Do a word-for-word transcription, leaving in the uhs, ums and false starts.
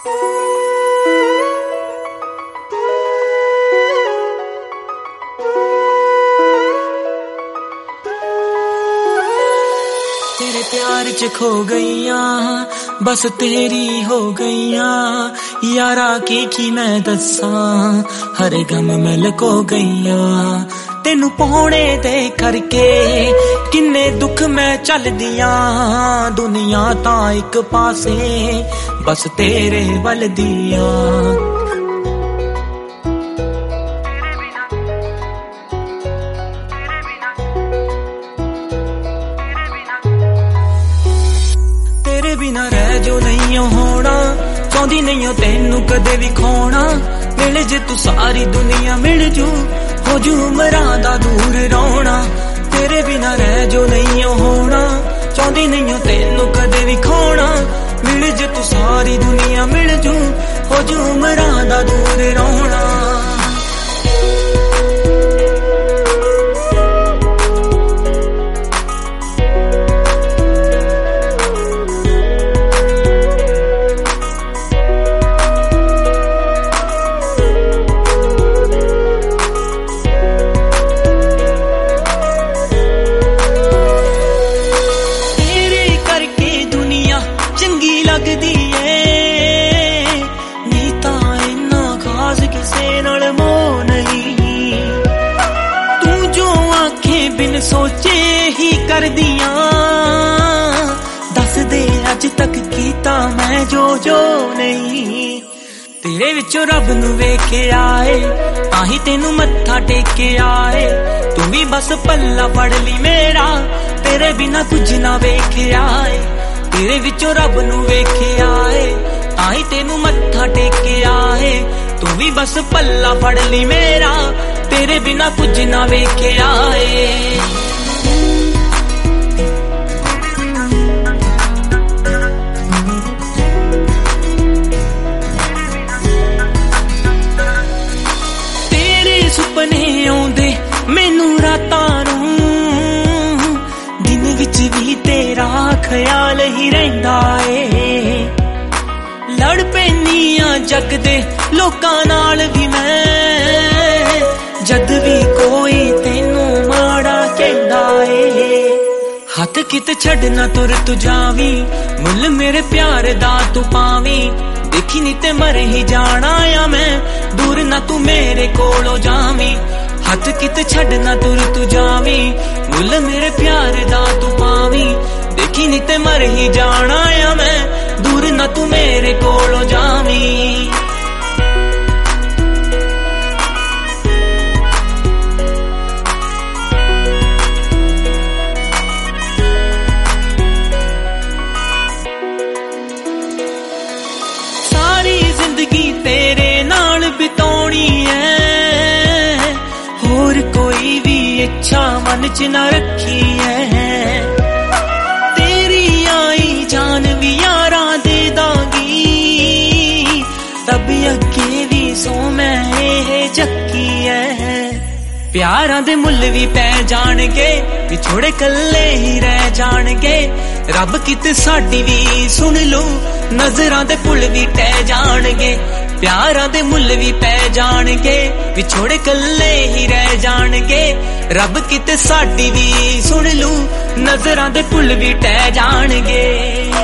तेरे प्यार च खो गईया बस तेरी हो गईया यारा की की मैं दसा हर गम में लको गईया तेनू पाने दे करके किन्ने दुख मैं चल दिया दुनिया ता एक पासे बस तेरे वल दिया बिना रह जो नहीं होना चाहती नहीं तेनू कदे भी खोना मिल जे तू सारी दुनिया मिल जू हो जू उमरां दा दूर रोना तेरे बिना रह जो नहीं होना चाहती नहीं तेनू कदे भी खोना मिल जे तू सारी दुनिया मिल जू हो जू उमरां दा दूर रोना लगदी है नी तां इन्ना खास किसे नाल मोह नहीं तू जो आंखें बिन सोचे ही कर दिया दस दे अज तक कीता मैं जो जो नहीं तेरे विचों रब नू वेखे आए ताही तेनू मत्था टेके आए तू भी बस पल्ला फड़ ली मेरा तेरे बिना कुछ ना वेखे आए तेरे विचों रब नू वेखे आए ताही तेनू मत्था टेके आए तू भी बस पल्ला फड़ ली मेरा तेरे बिना कुछ ना वेखे आए तेरे सुपने आउंदे मैनू रातां नूं दिन विच भी तेरा ख्याल ही रहिंदा ए लड़ पैनियां जग दे लोकां नाल भी मैं जद भी कोई तेनू माड़ा कहंदा ए हथ कित छड़ना तुर तू जावी मुल मेरे प्यार दा तू पावी देखी नी ते मर ही जाना आ मैं दूर ना तू मेरे कोलों जावी हथ कित छड़ना तुर तू जावी मुल मेरे प्यार दा तू पावी देखी नी ते मर ही जाना आ मैं दूर ना तू मेरे कोलों जावी सारी जिंदगी तेरे नाल बिताउणी है होर कोई भी इच्छा मन च ना रखी है जान भी यारा दे दांगी तब अगे भी सो मैं जक्की है प्यारां दे मुल भी पै जाणगे विछोड़े कल्ले ही रह जाणगे रब कित साडी भी सुन लो नजरां दे पुल भी टह जाणगे प्यारां दे मुल भी पै जाणगे विछोड़े कल्ले ही रह जाणगे रब कित साडी भी सुन लू नजरां दे पुल भी टह जाणगे।